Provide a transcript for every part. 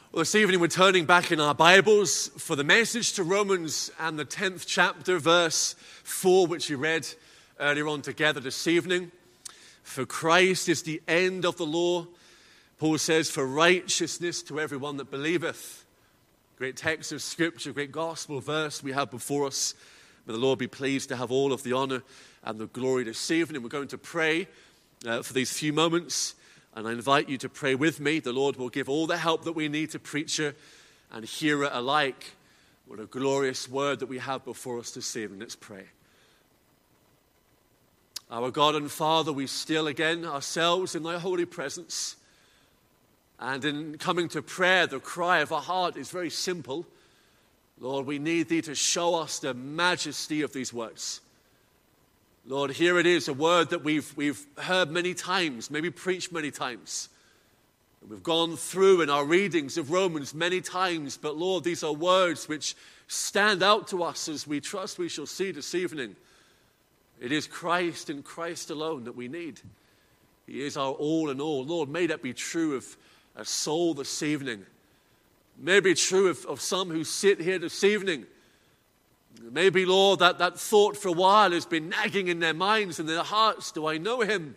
Well, this evening we're turning back in our Bibles for the message to Romans and the 10th chapter, verse 4, which we read earlier on together this evening. For Christ is the end of the law, Paul says, for righteousness to everyone that believeth. Great text of Scripture, great gospel verse we have before us. May the Lord be pleased to have all of the honor and the glory this evening. We're going to pray for these few moments. And I invite you to pray with me. The Lord will give all the help that we need to preacher and hearer alike. What a glorious word that we have before us this evening. Let's pray. Our God and Father, we still again ourselves in thy holy presence. And in coming to prayer, the cry of our heart is very simple. Lord, we need thee to show us the majesty of these words. Lord, here it is, a word that we've heard many times, maybe preached many times. We've gone through in our readings of Romans many times, but Lord, these are words which stand out to us as we trust we shall see this evening. It is Christ and Christ alone that we need. He is our all in all. Lord, may that be true of a soul this evening. May it be true of some who sit here this evening. Maybe, Lord, that thought for a while has been nagging in their minds and their hearts. Do I know him?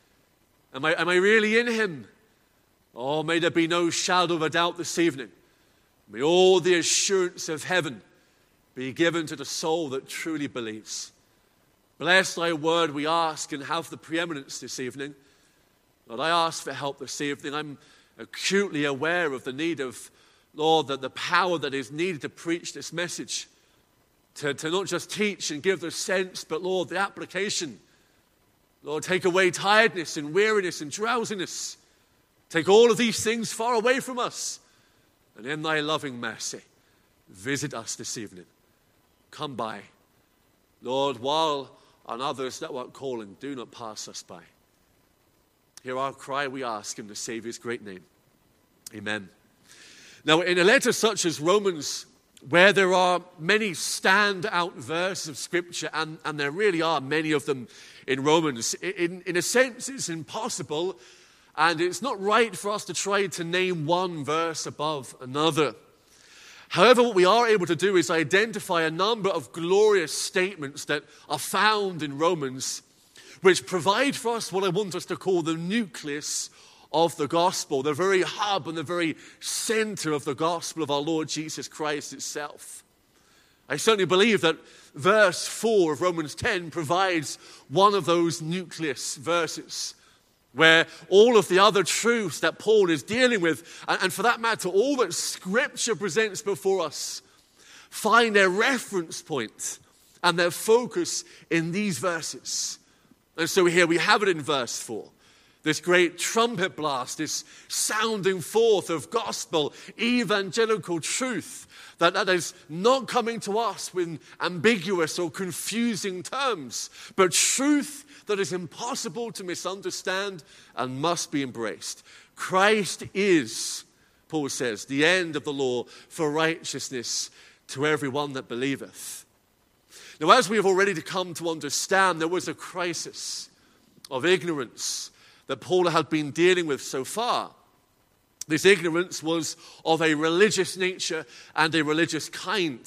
Am I really in him? Oh, may there be no shadow of a doubt this evening. May all the assurance of heaven be given to the soul that truly believes. Bless thy word, we ask, and have the preeminence this evening. Lord, I ask for help this evening. I'm acutely aware of the need of, Lord, that the power that is needed to preach this message. To not just teach and give the sense, but Lord, the application. Lord, take away tiredness and weariness and drowsiness. Take all of these things far away from us. And in thy loving mercy, visit us this evening. Come by. Lord, while on others that weren't calling, do not pass us by. Hear our cry, we ask in the Savior's great name. Amen. Now, in a letter such as Romans, where there are many standout verses of Scripture, and there really are many of them in Romans, in a sense it's impossible, and it's not right for us to try to name one verse above another. However, what we are able to do is identify a number of glorious statements that are found in Romans, which provide for us what I want us to call the nucleus of the gospel, the very hub and the very center of the gospel of our Lord Jesus Christ itself. I certainly believe that verse 4 of Romans 10 provides one of those nucleus verses where all of the other truths that Paul is dealing with, and for that matter, all that Scripture presents before us, find their reference point and their focus in these verses. And so here we have it in verse 4. This great trumpet blast, this sounding forth of gospel, evangelical truth that is not coming to us with ambiguous or confusing terms, but truth that is impossible to misunderstand and must be embraced. Christ is, Paul says, the end of the law for righteousness to everyone that believeth. Now, as we have already come to understand, there was a crisis of ignorance that Paul had been dealing with so far. This ignorance was of a religious nature and a religious kind.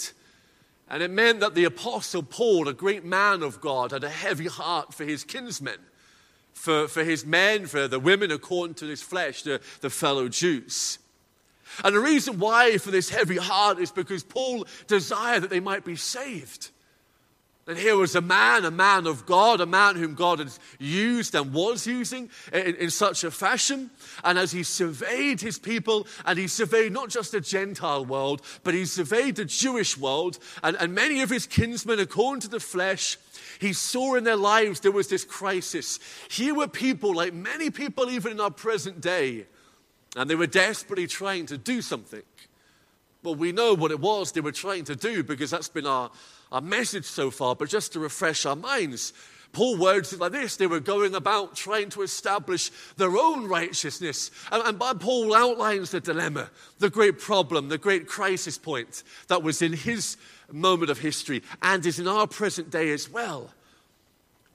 And it meant that the Apostle Paul, a great man of God, had a heavy heart for his kinsmen, for his men, for the women according to his flesh, the fellow Jews. And the reason why for this heavy heart is because Paul desired that they might be saved. And here was a man of God, a man whom God had used and was using in such a fashion. And as he surveyed his people, and he surveyed not just the Gentile world, but he surveyed the Jewish world, and many of his kinsmen according to the flesh, he saw in their lives there was this crisis. Here were people, like many people even in our present day, and they were desperately trying to do something. Well, we know what it was they were trying to do because that's been our message so far, but just to refresh our minds, Paul words it like this: they were going about trying to establish their own righteousness. And Paul outlines the dilemma, the great problem, the great crisis point that was in his moment of history and is in our present day as well.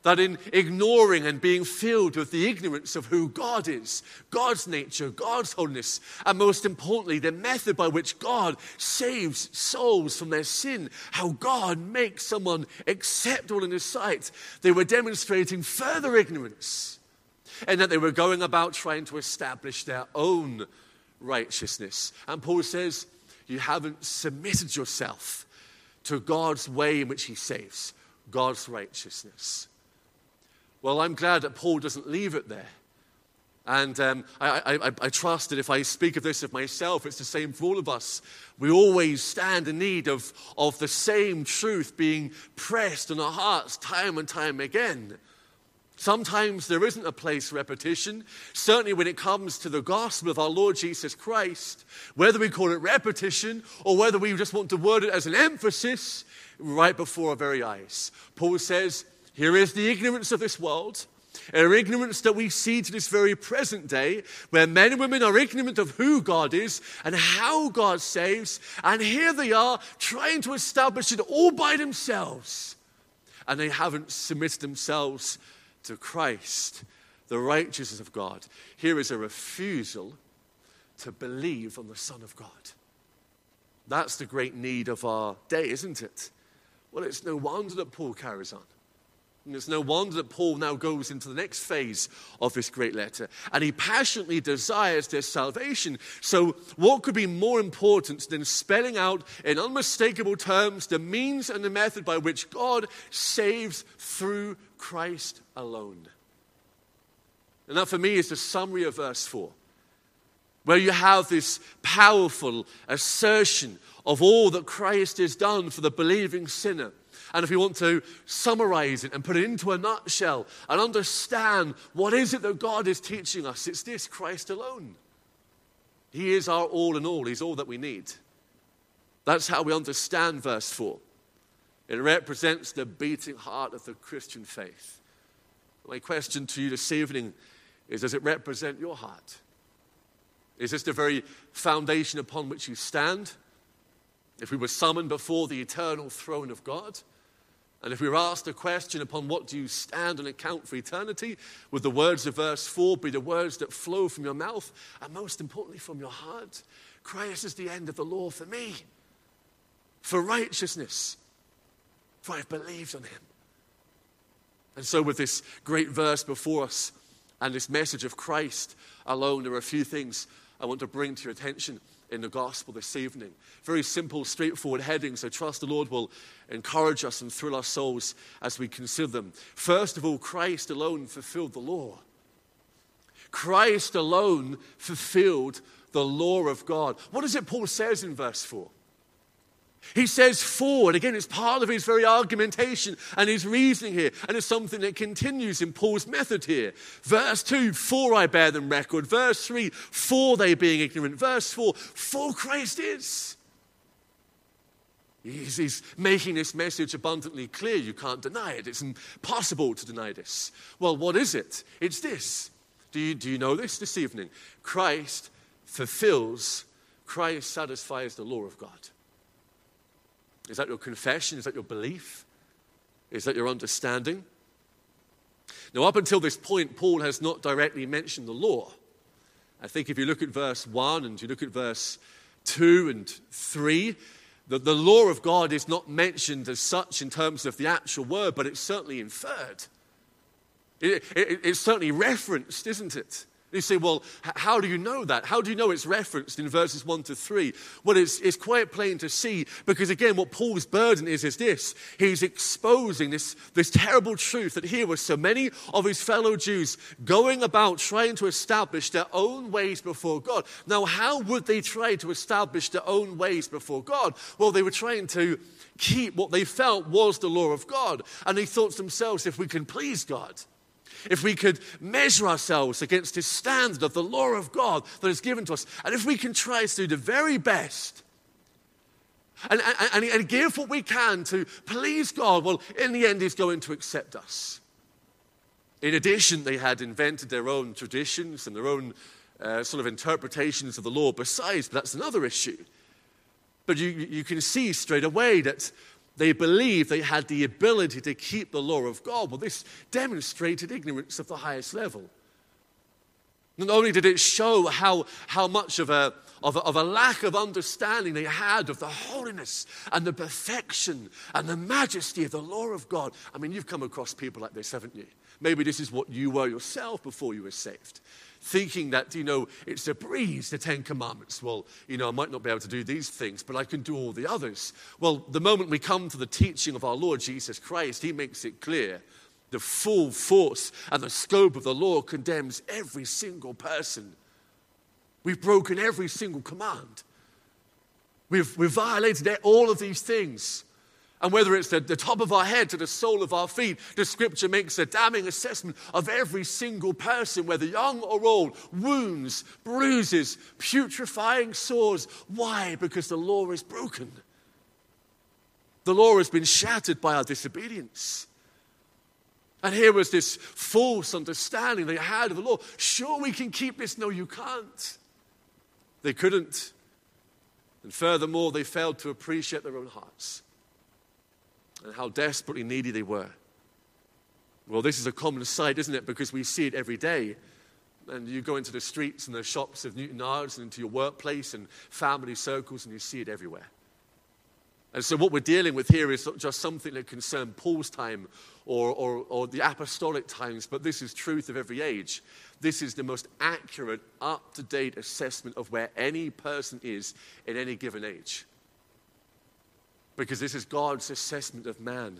That in ignoring and being filled with the ignorance of who God is, God's nature, God's holiness, and most importantly, the method by which God saves souls from their sin, how God makes someone acceptable in His sight, they were demonstrating further ignorance, and that they were going about trying to establish their own righteousness. And Paul says, you haven't submitted yourself to God's way in which He saves, God's righteousness. Well, I'm glad that Paul doesn't leave it there. And I trust that if I speak of this of myself, it's the same for all of us. We always stand in need of the same truth being pressed on our hearts time and time again. Sometimes there isn't a place for repetition. Certainly when it comes to the gospel of our Lord Jesus Christ, whether we call it repetition or whether we just want to word it as an emphasis, right before our very eyes. Paul says, here is the ignorance of this world, an ignorance that we see to this very present day, where men and women are ignorant of who God is and how God saves, and here they are trying to establish it all by themselves, and they haven't submitted themselves to Christ, the righteousness of God. Here is a refusal to believe on the Son of God. That's the great need of our day, isn't it? Well, it's no wonder that Paul carries on. And it's no wonder that Paul now goes into the next phase of this great letter. And he passionately desires their salvation. So what could be more important than spelling out in unmistakable terms the means and the method by which God saves through Christ alone? And that for me is the summary of verse 4, where you have this powerful assertion of all that Christ has done for the believing sinner. And if we want to summarize it and put it into a nutshell and understand what is it that God is teaching us, it's this: Christ alone. He is our all in all. He's all that we need. That's how we understand verse 4. It represents the beating heart of the Christian faith. My question to you this evening is, does it represent your heart? Is this the very foundation upon which you stand? If we were summoned before the eternal throne of God, and if we were asked a question upon what do you stand on account for eternity, would the words of verse 4 be the words that flow from your mouth, and most importantly from your heart? Christ is the end of the law for me, for righteousness, for I've believed on Him. And so with this great verse before us and this message of Christ alone, there are a few things I want to bring to your attention in the gospel this evening. Very simple, straightforward headings. So trust the Lord will encourage us and thrill our souls as we consider them. First of all, Christ alone fulfilled the law. Christ alone fulfilled the law of God. What is it Paul says in verse 4? He says for, and again it's part of his very argumentation and his reasoning here, and it's something that continues in Paul's method here. Verse 2, for I bear them record. Verse 3, for they being ignorant. Verse 4, for Christ is. He's making this message abundantly clear. You can't deny it. It's impossible to deny this. Well, what is it? It's this. Do you know this evening? Christ fulfills, Christ satisfies the law of God. Is that your confession? Is that your belief? Is that your understanding? Now, up until this point, Paul has not directly mentioned the law. I think if you look at verse 1 and you look at verse 2 and 3, the law of God is not mentioned as such in terms of the actual word, but it's certainly inferred. It's certainly referenced, isn't it? You say, well, how do you know that? How do you know it's referenced in verses 1 to 3? Well, it's quite plain to see, because again, what Paul's burden is this. He's exposing this terrible truth that here were so many of his fellow Jews going about trying to establish their own ways before God. Now, how would they try to establish their own ways before God? Well, they were trying to keep what they felt was the law of God. And they thought to themselves, if we can please God, if we could measure ourselves against his standard of the law of God that is given to us, and if we can try to do the very best and give what we can to please God, well, in the end, he's going to accept us. In addition, they had invented their own traditions and their own sort of interpretations of the law besides, but that's another issue. But you can see straight away that They believed they had the ability to keep the law of God. Well, this demonstrated ignorance of the highest level. Not only did it show how much of a lack of understanding they had of the holiness and the perfection and the majesty of the law of God. I mean, you've come across people like this, haven't you? Maybe this is what you were yourself before you were saved. Thinking that, it's a breeze, the Ten Commandments. Well, I might not be able to do these things, but I can do all the others. Well, the moment we come to the teaching of our Lord Jesus Christ, he makes it clear. The full force and the scope of the law condemns every single person. We've broken every single command. We've violated all of these things. And whether it's the top of our head to the sole of our feet, the scripture makes a damning assessment of every single person, whether young or old, wounds, bruises, putrefying sores. Why? Because the law is broken. The law has been shattered by our disobedience. And here was this false understanding they had of the law. Sure, we can keep this. No, you can't. They couldn't. And furthermore, they failed to appreciate their own hearts and how desperately needy they were. Well, this is a common sight, isn't it? Because we see it every day. And you go into the streets and the shops of Newton Ards and into your workplace and family circles, and you see it everywhere. And so what we're dealing with here is not just something that concerned Paul's time or the apostolic times, but this is truth of every age. This is the most accurate, up-to-date assessment of where any person is in any given age. Because this is God's assessment of man.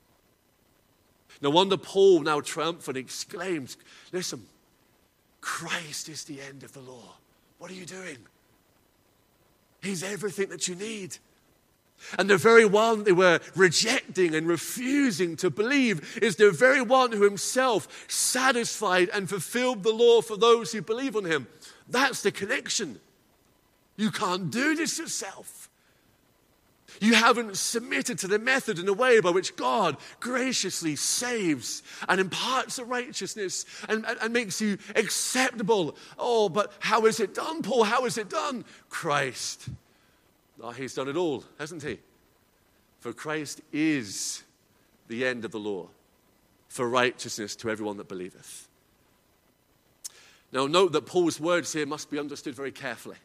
No wonder Paul, now triumphant, exclaims, listen, Christ is the end of the law. What are you doing? He's everything that you need. And the very one they were rejecting and refusing to believe is the very one who himself satisfied and fulfilled the law for those who believe on him. That's the connection. You can't do this yourself. You haven't submitted to the method and the way by which God graciously saves and imparts a righteousness and makes you acceptable. Oh, but how is it done, Paul? How is it done? Christ. Oh, he's done it all, hasn't he? For Christ is the end of the law, for righteousness to everyone that believeth. Now, note that Paul's words here must be understood very carefully.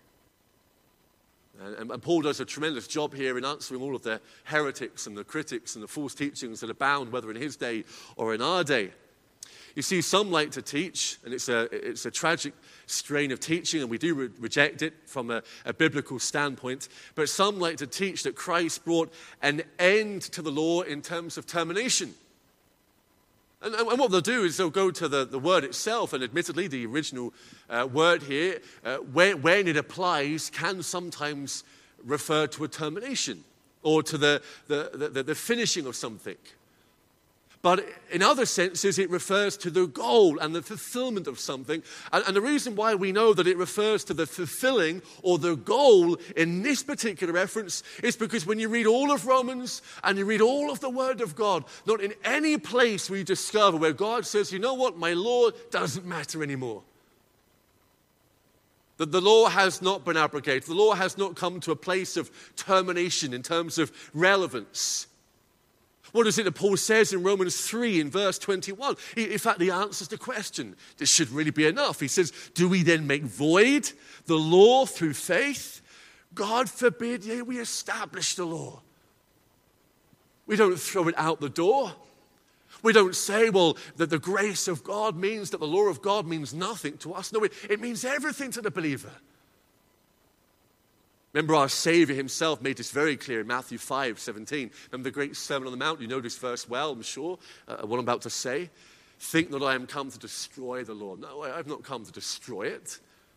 And Paul does a tremendous job here in answering all of the heretics and the critics and the false teachings that abound, whether in his day or in our day. You see, some like to teach, and it's a tragic strain of teaching, and we do reject it from a biblical standpoint, but some like to teach that Christ brought an end to the law in terms of termination. And what they'll do is they'll go to the word itself, and admittedly the original word here, when it applies, can sometimes refer to a termination or to the finishing of something. But in other senses, it refers to the goal and the fulfillment of something. And the reason why we know that it refers to the fulfilling or the goal in this particular reference is because when you read all of Romans and you read all of the Word of God, not in any place will you discover where God says, you know what, my law doesn't matter anymore. That the law has not been abrogated. The law has not come to a place of termination in terms of relevance. What is it that Paul says in Romans 3 in verse 21? In fact, he answers the question. This should really be enough. He says, do we then make void the law through faith? God forbid, yea, we establish the law. We don't throw it out the door. We don't say, well, that the grace of God means that the law of God means nothing to us. No, it means everything to the believer. Remember, our Savior himself made this very clear in Matthew 5:17. Remember the great Sermon on the Mount? You know this verse well, I'm sure, what I'm about to say. Think not I am come to destroy the law. No, I've not come to destroy it.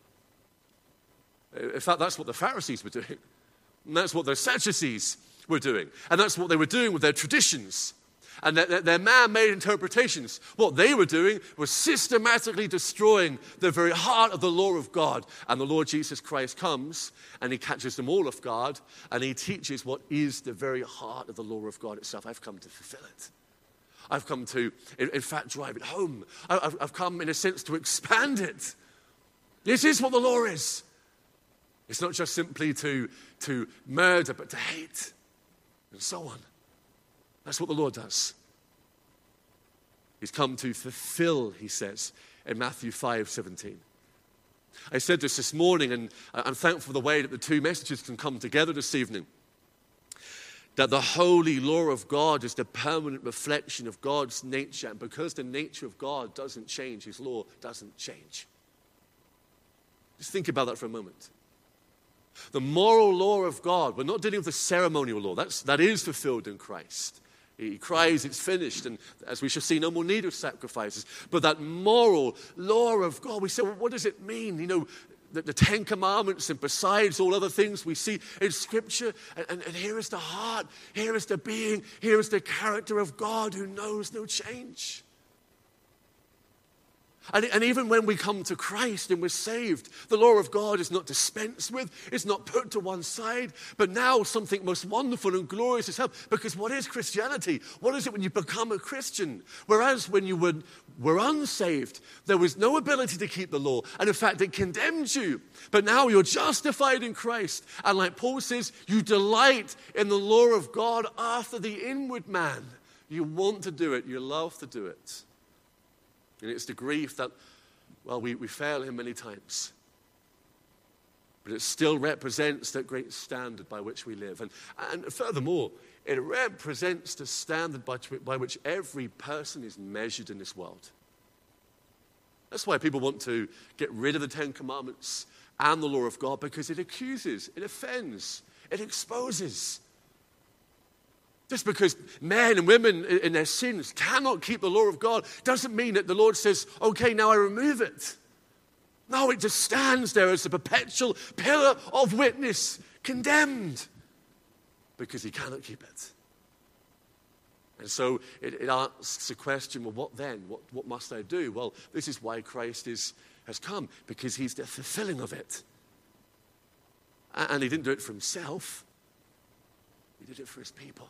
In fact, that's what the Pharisees were doing. And that's what the Sadducees were doing. And that's what they were doing with their traditions. And their man-made interpretations. What they were doing was systematically destroying the very heart of the law of God. And the Lord Jesus Christ comes and he catches them all off guard and he teaches what is the very heart of the law of God itself. I've come to fulfill it. I've come to, in fact, drive it home. I've come, in a sense, to expand it. This is what the law is. It's not just simply to murder, but to hate, and so on. That's what the Lord does. He's come to fulfill, he says, in Matthew 5:17. I said this morning, and I'm thankful for the way that the two messages can come together this evening. That the holy law of God is the permanent reflection of God's nature. And because the nature of God doesn't change, his law doesn't change. Just think about that for a moment. The moral law of God, we're not dealing with the ceremonial law. That is fulfilled in Christ. He cries, it's finished, and as we shall see, no more need of sacrifices. But that moral law of God, we say, well, what does it mean? You know, the Ten Commandments, and besides all other things we see in Scripture, and here is the heart, here is the being, here is the character of God who knows no change. And even when we come to Christ and we're saved, the law of God is not dispensed with, it's not put to one side, but now something most wonderful and glorious is happened. Because what is Christianity? What is it when you become a Christian? Whereas when you were unsaved, there was no ability to keep the law, and in fact it condemned you. But now you're justified in Christ, and like Paul says, you delight in the law of God after the inward man. You want to do it, you love to do it. And it's the grief that, well, we fail him many times. But it still represents that great standard by which we live. And furthermore, it represents the standard by which every person is measured in this world. That's why people want to get rid of the Ten Commandments and the law of God, because it accuses, it offends, it exposes. Just because men and women in their sins cannot keep the law of God doesn't mean that the Lord says, okay, now I remove it. No, it just stands there as a perpetual pillar of witness, condemned, because he cannot keep it. And so it asks the question, well, what then? What must I do? Well, this is why Christ has come, because he's the fulfilling of it. And he didn't do it for himself. He did it for his people.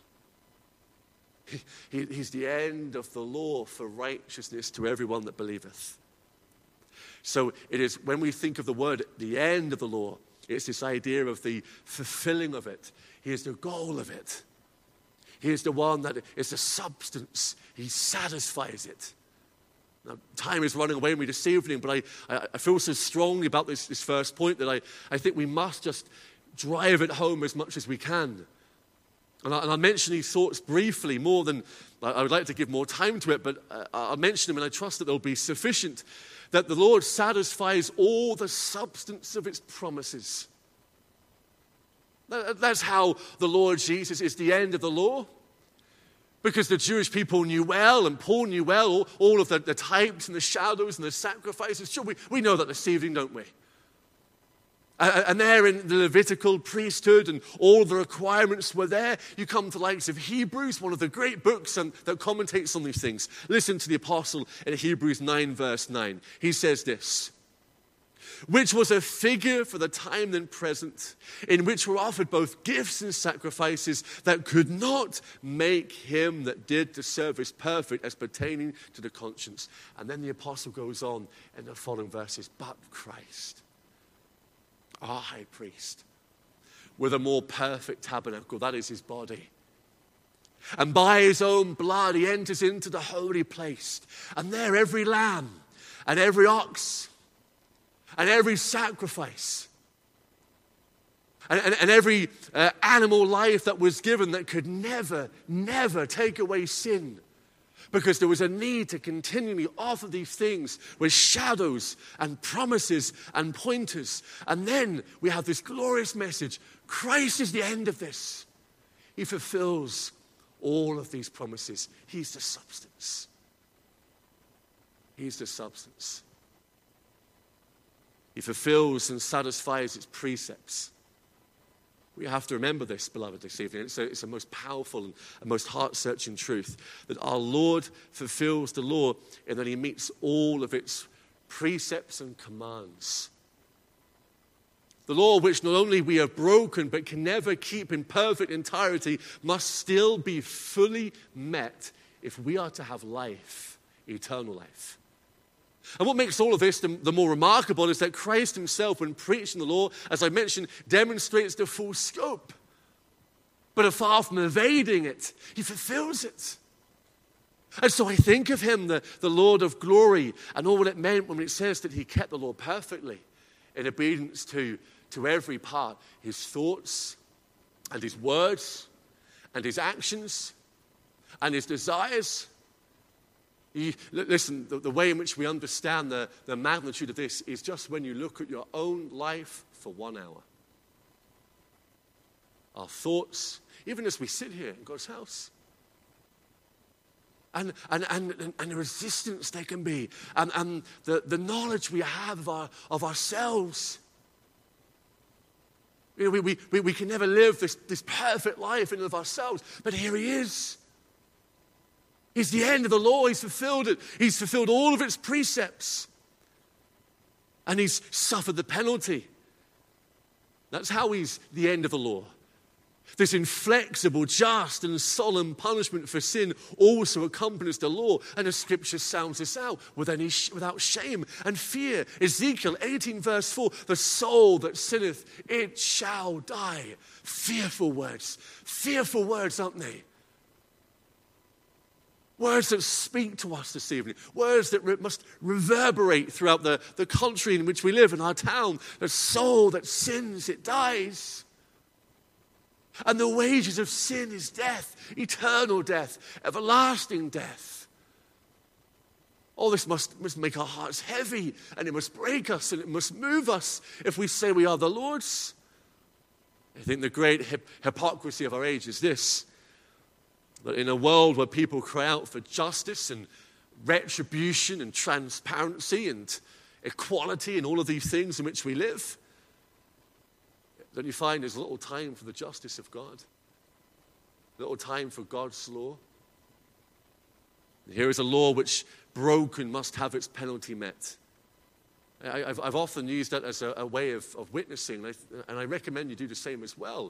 He's the end of the law for righteousness to everyone that believeth. So it is, when we think of the word, the end of the law, it's this idea of the fulfilling of it. He is the goal of it. He is the one that is the substance. He satisfies it. Now, time is running away with me this evening, but I feel so strongly about this first point that I think we must just drive it home as much as we can. And I'll mention these thoughts briefly, more than I would like to give more time to it, but I'll mention them, and I trust that they'll be sufficient. That the Lord satisfies all the substance of his promises. That's how the Lord Jesus is the end of the law. Because the Jewish people knew well, and Paul knew well, all of the types and the shadows and the sacrifices. Sure, we know that this evening, don't we? And there in the Levitical priesthood and all the requirements were there. You come to the likes of Hebrews, one of the great books that commentates on these things. Listen to the apostle in Hebrews 9 verse 9. He says this, which was a figure for the time then present, in which were offered both gifts and sacrifices that could not make him that did the service perfect as pertaining to the conscience. And then the apostle goes on in the following verses, but Christ, our high priest, with a more perfect tabernacle, that is his body. And by his own blood he enters into the holy place. And there every lamb and every ox and every sacrifice and every animal life that was given that could never, never take away sin. Because there was a need to continually offer these things with shadows and promises and pointers. And then we have this glorious message. Christ is the end of this. He fulfills all of these promises. He's the substance. He's the substance. He fulfills and satisfies its precepts. We have to remember this, beloved, this evening. It's a most powerful and a most heart-searching truth that our Lord fulfills the law and that he meets all of its precepts and commands. The law which not only we have broken but can never keep in perfect entirety must still be fully met if we are to have life, eternal life. And what makes all of this the more remarkable is that Christ himself, when preaching the law, as I mentioned, demonstrates the full scope. But far from evading it, he fulfills it. And so I think of him, the Lord of glory, and all what it meant when it says that he kept the law perfectly in obedience to every part, his thoughts and his words and his actions and his desires. Listen, the way in which we understand the magnitude of this is just when you look at your own life for 1 hour. Our thoughts, even as we sit here in God's house, and the resistance they can be, and the knowledge we have of ourselves. You know, we can never live this perfect life in and of ourselves, but here he is. He's the end of the law. He's fulfilled it. He's fulfilled all of its precepts. And he's suffered the penalty. That's how he's the end of the law. This inflexible, just, and solemn punishment for sin also accompanies the law. And the scripture sounds this out without shame and fear. Ezekiel 18 verse 4, the soul that sinneth, it shall die. Fearful words, aren't they? Words that speak to us this evening. Words that must reverberate throughout the country in which we live, in our town. The soul that sins, it dies. And the wages of sin is death, eternal death, everlasting death. All this must make our hearts heavy, and it must break us, and it must move us if we say we are the Lord's. I think the great hypocrisy of our age is this: that in a world where people cry out for justice and retribution and transparency and equality and all of these things in which we live, don't you find there's little time for the justice of God? Little time for God's law? Here is a law which, broken, must have its penalty met. I've often used that as a way of witnessing, and I recommend you do the same as well.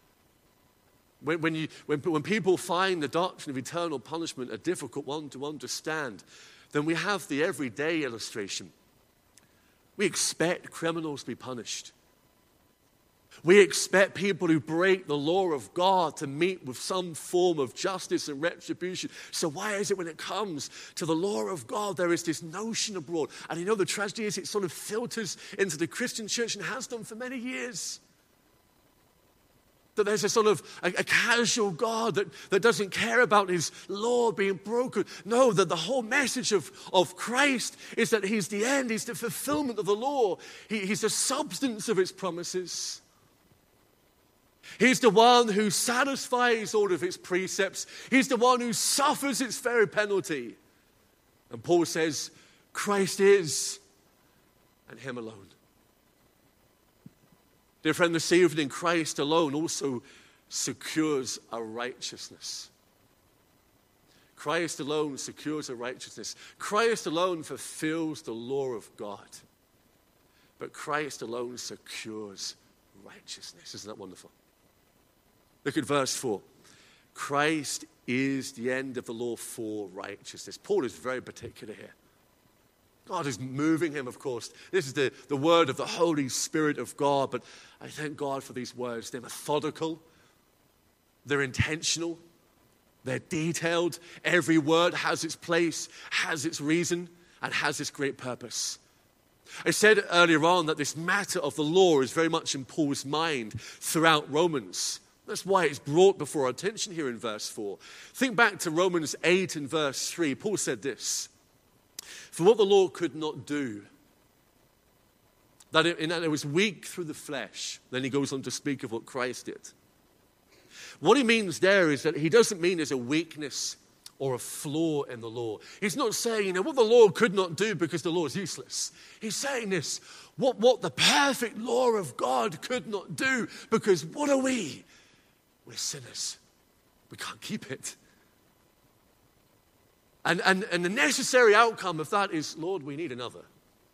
When people find the doctrine of eternal punishment a difficult one to understand, then we have the everyday illustration. We expect criminals to be punished. We expect people who break the law of God to meet with some form of justice and retribution. So why is it when it comes to the law of God, there is this notion abroad? And you know, the tragedy is it sort of filters into the Christian church and has done for many years. That there's a sort of a casual God that doesn't care about his law being broken. No, that the whole message of Christ is that he's the end, he's the fulfillment of the law. He's the substance of its promises. He's the one who satisfies all of its precepts. He's the one who suffers its very penalty. And Paul says, Christ is, and him alone. Dear friend, this evening, Christ alone also secures a righteousness. Christ alone secures a righteousness. Christ alone fulfills the law of God. But Christ alone secures righteousness. Isn't that wonderful? Look at verse 4. Christ is the end of the law for righteousness. Paul is very particular here. God is moving him, of course. This is the word of the Holy Spirit of God, but I thank God for these words. They're methodical, they're intentional, they're detailed. Every word has its place, has its reason, and has its great purpose. I said earlier on that this matter of the law is very much in Paul's mind throughout Romans. That's why it's brought before our attention here in verse 4. Think back to Romans 8 and verse 3. Paul said this: for what the law could not do, that it was weak through the flesh. Then he goes on to speak of what Christ did. What he means there is that he doesn't mean there's a weakness or a flaw in the law. He's not saying, what the law could not do because the law is useless. He's saying this: what the perfect law of God could not do, because what are we? We're sinners. We can't keep it. And the necessary outcome of that is, Lord, we need another.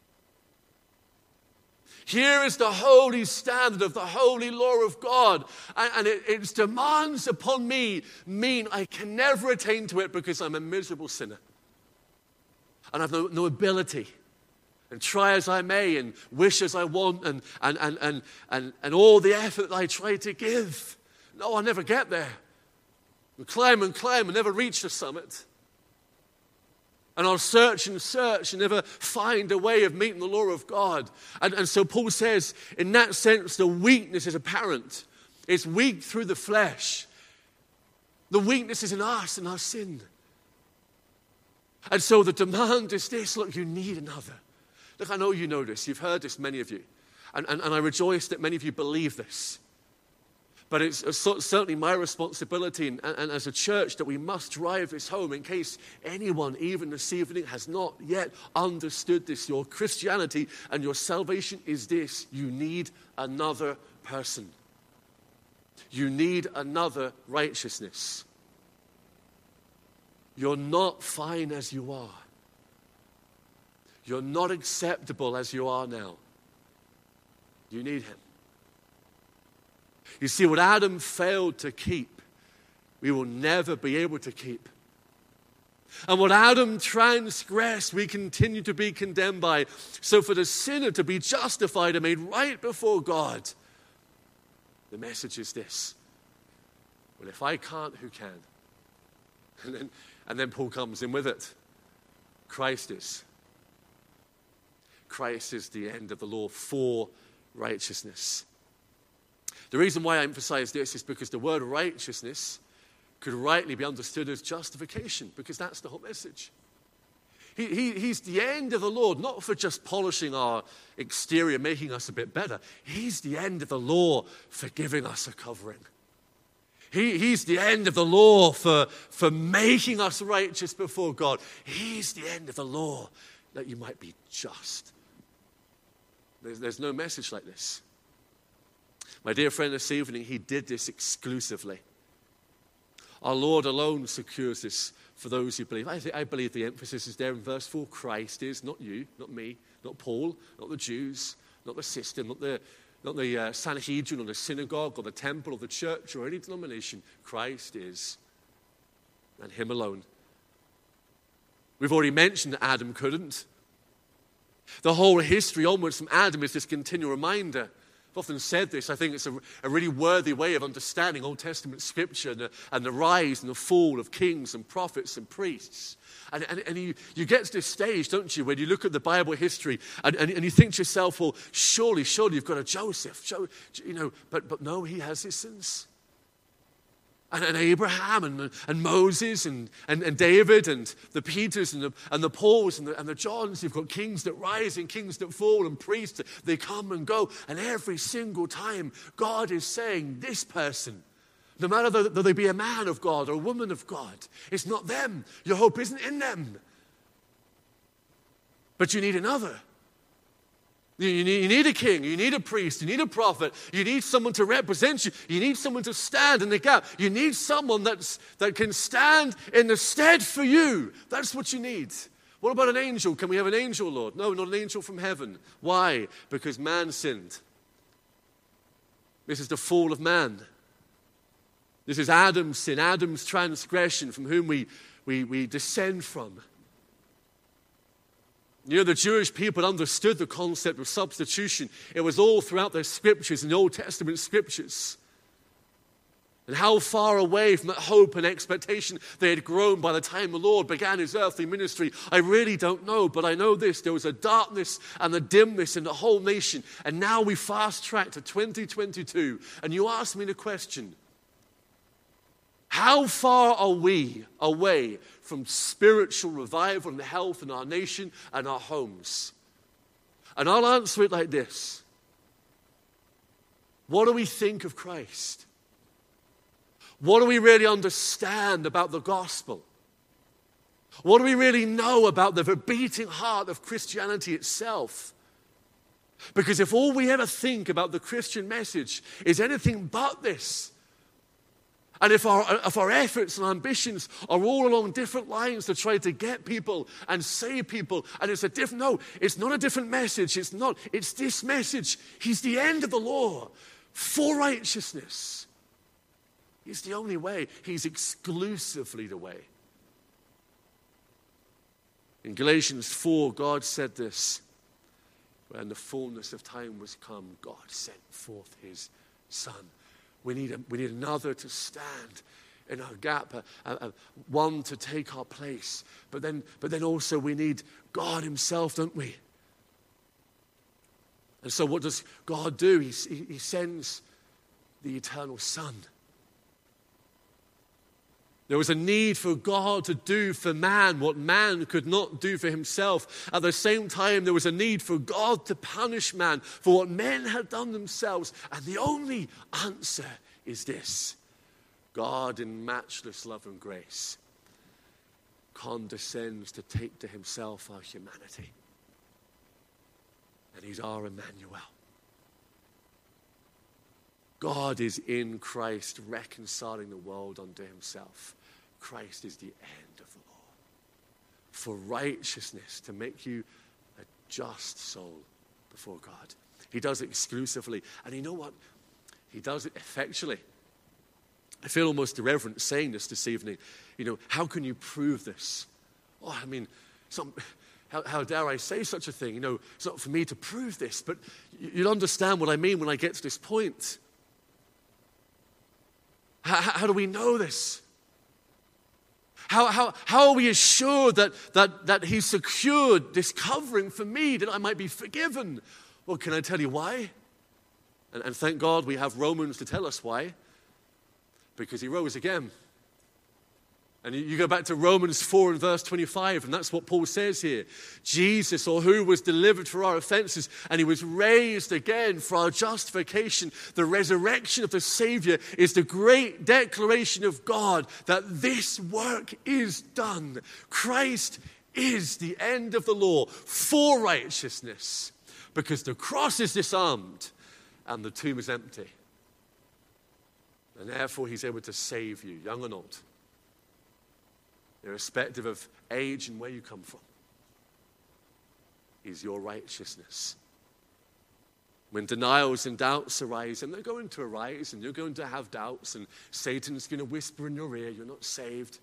Here is the holy standard of the holy law of God. And its demands upon me mean I can never attain to it because I'm a miserable sinner. And I have no ability. And try as I may and wish as I want and all the effort that I try to give, No, I'll never get there. We climb and never reach the summit. And I'll search and never find a way of meeting the law of God. And so Paul says, in that sense, the weakness is apparent. It's weak through the flesh. The weakness is in us and our sin. And so the demand is this: look, you need another. Look, I know you know this. You've heard this, many of you. And I rejoice that many of you believe this. But it's certainly my responsibility and as a church that we must drive this home in case anyone, even this evening, has not yet understood this. Your Christianity and your salvation is this: you need another person. You need another righteousness. You're not fine as you are. You're not acceptable as you are now. You need him. You see, what Adam failed to keep, we will never be able to keep. And what Adam transgressed, we continue to be condemned by. So for the sinner to be justified and made right before God, the message is this: well, if I can't, who can? And then Paul comes in with it. Christ is. Christ is the end of the law for righteousness. The reason why I emphasize this is because the word righteousness could rightly be understood as justification, because that's the whole message. He's the end of the law, not for just polishing our exterior, making us a bit better. He's the end of the law for giving us a covering. He's the end of the law for making us righteous before God. He's the end of the law that you might be just. There's no message like this. My dear friend, this evening, he did this exclusively. Our Lord alone secures this for those who believe. I believe the emphasis is there in verse 4. Christ is, not you, not me, not Paul, not the Jews, not the system, not the Sanhedrin or the synagogue or the temple or the church or any denomination. Christ is, and him alone. We've already mentioned that Adam couldn't. The whole history onwards from Adam is this continual reminder. I've often said this. I think it's a really worthy way of understanding Old Testament scripture and the rise and the fall of kings and prophets and priests. And you get to this stage, don't you, when you look at the Bible history and you think to yourself, well, surely you've got a Joseph. But no, he has his sins. And Abraham and Moses and David and the Peters and the Pauls and the Johns. You've got kings that rise and kings that fall and priests. They come and go. And every single time God is saying, this person, no matter though they be a man of God or a woman of God, it's not them. Your hope isn't in them. But you need another. You need a king, you need a priest, you need a prophet, you need someone to represent you, you need someone to stand in the gap, you need someone that can stand in the stead for you. That's what you need. What about an angel? Can we have an angel, Lord? No, not an angel from heaven. Why? Because man sinned. This is the fall of man. This is Adam's sin, Adam's transgression, from whom we descend from. You know, the Jewish people understood the concept of substitution. It was all throughout their scriptures, in the Old Testament scriptures. And how far away from that hope and expectation they had grown by the time the Lord began his earthly ministry, I really don't know. But I know this: there was a darkness and a dimness in the whole nation. And now we fast track to 2022. And you ask me the question, how far are we away from spiritual revival and health in our nation and our homes? And I'll answer it like this. What do we think of Christ? What do we really understand about the gospel? What do we really know about the beating heart of Christianity itself? Because if all we ever think about the Christian message is anything but this, and if our efforts and ambitions are all along different lines to try to get people and save people, and it's it's not a different message. It's this message. He's the end of the law for righteousness. He's the only way. He's exclusively the way. In Galatians 4, God said this: when the fullness of time was come, God sent forth his Son. We need another to stand in our gap, one to take our place. But then also we need God himself, don't we? And so what does God do? He sends the eternal Son. There was a need for God to do for man what man could not do for himself. At the same time, there was a need for God to punish man for what men had done themselves. And the only answer is this: God, in matchless love and grace, condescends to take to himself our humanity. And he's our Emmanuel. God is in Christ reconciling the world unto himself. Christ is the end of the law. For righteousness, to make you a just soul before God. He does it exclusively. And you know what? He does it effectually. I feel almost irreverent saying this evening. How can you prove this? Oh, I mean, how dare I say such a thing? It's not for me to prove this, but you'll understand what I mean when I get to this point. How do we know this? How are we assured that he secured this covering for me, that I might be forgiven? Well, can I tell you why? And thank God we have Romans to tell us why. Because he rose again. And you go back to Romans 4 and verse 25, and that's what Paul says here. Jesus, or who was delivered for our offenses, and he was raised again for our justification. The resurrection of the Savior is the great declaration of God that this work is done. Christ is the end of the law for righteousness, because the cross is disarmed and the tomb is empty. And therefore he's able to save you, young and old, irrespective of age and where you come from. Is your righteousness. When denials and doubts arise, and they're going to arise, and you're going to have doubts, and Satan's going to whisper in your ear, you're not saved,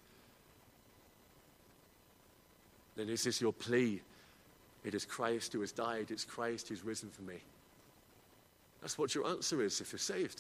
then is this your plea? It is Christ who has died, it's Christ who's risen for me. That's what your answer is if you're saved.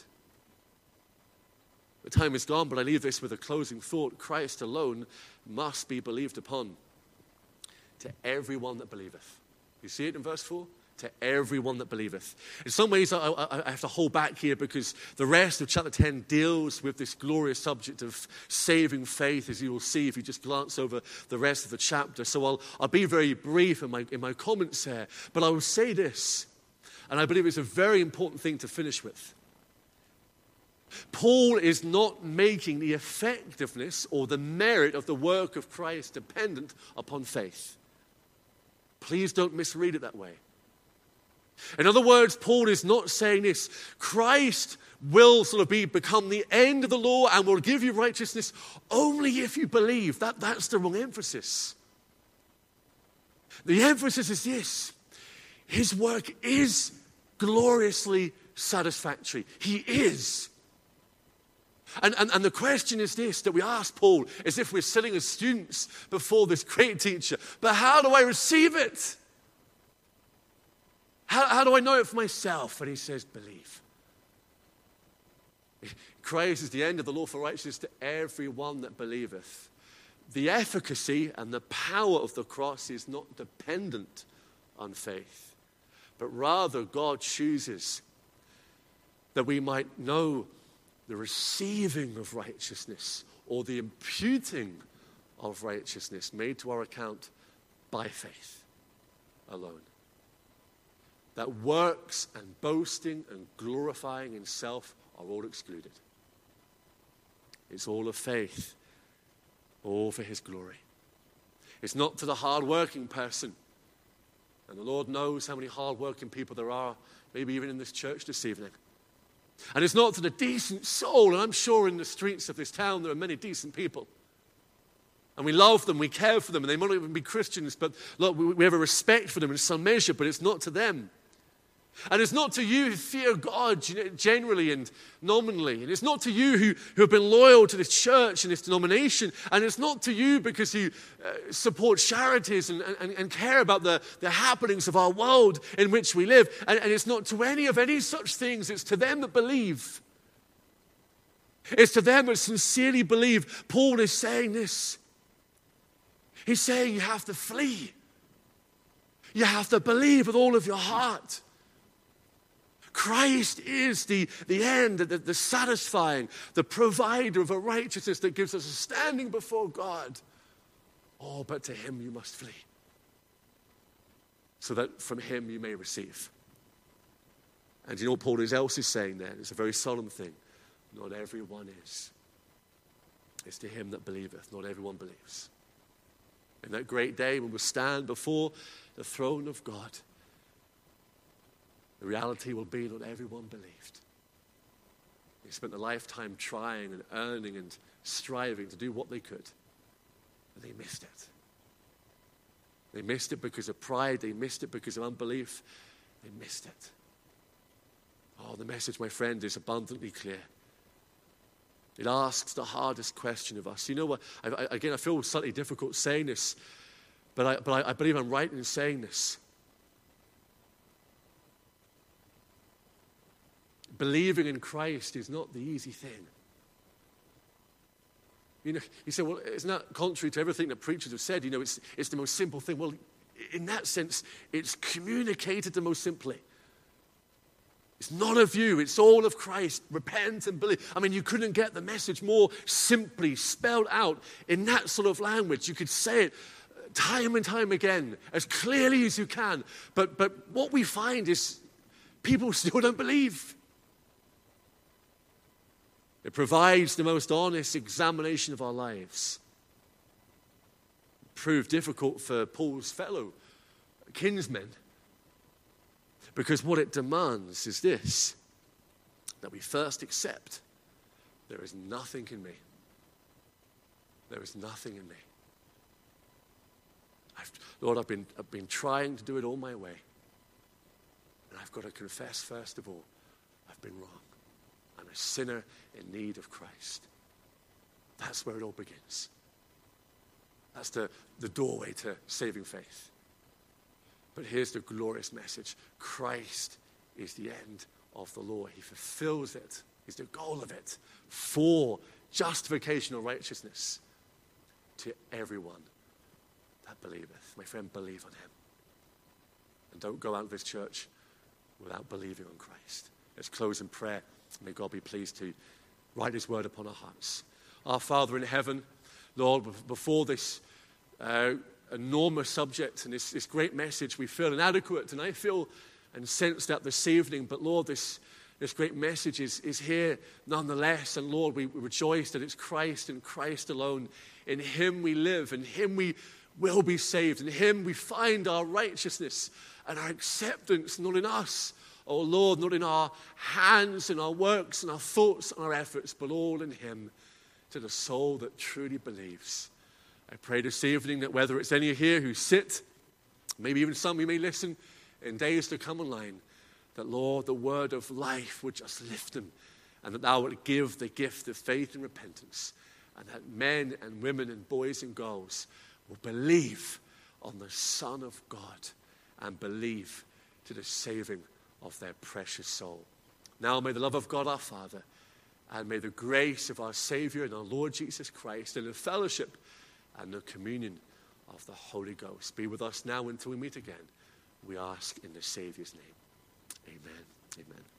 The time is gone, but I leave this with a closing thought. Christ alone must be believed upon to everyone that believeth. You see it in verse 4? To everyone that believeth. In some ways, I have to hold back here because the rest of chapter 10 deals with this glorious subject of saving faith, as you will see if you just glance over the rest of the chapter. So I'll be very brief in my comments here, but I will say this, and I believe it's a very important thing to finish with. Paul is not making the effectiveness or the merit of the work of Christ dependent upon faith. Please don't misread it that way. In other words, Paul is not saying this. Christ will become the end of the law and will give you righteousness only if you believe. That's the wrong emphasis. The emphasis is this. His work is gloriously satisfactory. He is. And the question is this, that we ask Paul as if we're sitting as students before this great teacher. But how do I receive it? How do I know it for myself? And he says, believe. Christ is the end of the law for righteousness to everyone that believeth. The efficacy and the power of the cross is not dependent on faith, but rather God chooses that we might know the receiving of righteousness or the imputing of righteousness made to our account by faith alone. That works and boasting and glorifying in self are all excluded. It's all of faith, all for his glory. It's not to the hard-working person. And the Lord knows how many hard-working people there are, maybe even in this church this evening. And it's not to the decent soul, and I'm sure in the streets of this town there are many decent people. And we love them, we care for them, and they might not even be Christians, but look, we have a respect for them in some measure, but it's not to them. And it's not to you who fear God generally and nominally. And it's not to you who have been loyal to this church and this denomination. And it's not to you because you support charities and care about the happenings of our world in which we live. And it's not to any such things. It's to them that believe. It's to them that sincerely believe. Paul is saying this. He's saying you have to flee. You have to believe with all of your heart. Christ is the end, the satisfying, the provider of a righteousness that gives us a standing before God. Oh, but to him you must flee, so that from him you may receive. And you know what Paul else is saying there? It's a very solemn thing. Not everyone is. It's to him that believeth. Not everyone believes. In that great day when we stand before the throne of God, the reality will be not everyone believed. They spent a lifetime trying and earning and striving to do what they could. And they missed it. They missed it because of pride. They missed it because of unbelief. They missed it. Oh, the message, my friend, is abundantly clear. It asks the hardest question of us. You know what? I feel slightly difficult saying this, but I believe I'm right in saying this. Believing in Christ is not the easy thing. You know, you say, well, isn't that contrary to everything that preachers have said? You know, it's the most simple thing. Well, in that sense, it's communicated the most simply. It's not of you, it's all of Christ. Repent and believe. I mean, you couldn't get the message more simply spelled out in that sort of language. You could say it time and time again, as clearly as you can. But what we find is people still don't believe. It provides the most honest examination of our lives. It proved difficult for Paul's fellow kinsmen, because what it demands is this, that we first accept there is nothing in me. There is nothing in me. Lord, I've been trying to do it all my way. And I've got to confess, first of all, I've been wrong. I'm a sinner in need of Christ. That's where it all begins. That's the doorway to saving faith. But here's the glorious message. Christ is the end of the law. He fulfills it. He's the goal of it for justification or righteousness to everyone that believeth. My friend, believe on him. And don't go out of this church without believing on Christ. Let's close in prayer. May God be pleased to write his word upon our hearts. Our Father in heaven, Lord, before this enormous subject and this great message, we feel inadequate, and I feel and sense that this evening. But Lord, this great message is here nonetheless. And Lord, we rejoice that it's Christ and Christ alone. In him we live, in him we will be saved. In him we find our righteousness and our acceptance, not in us, oh Lord, not in our hands and our works and our thoughts and our efforts, but all in him, to the soul that truly believes. I pray this evening that whether it's any here who sit, maybe even some who may listen in days to come online, that Lord, the word of life would just lift them, and that thou would give the gift of faith and repentance, and that men and women and boys and girls will believe on the Son of God and believe to the saving of their precious soul. Now may the love of God our Father, and may the grace of our Savior and our Lord Jesus Christ, and the fellowship and the communion of the Holy Ghost be with us now until we meet again. We ask in the Savior's name. Amen. Amen.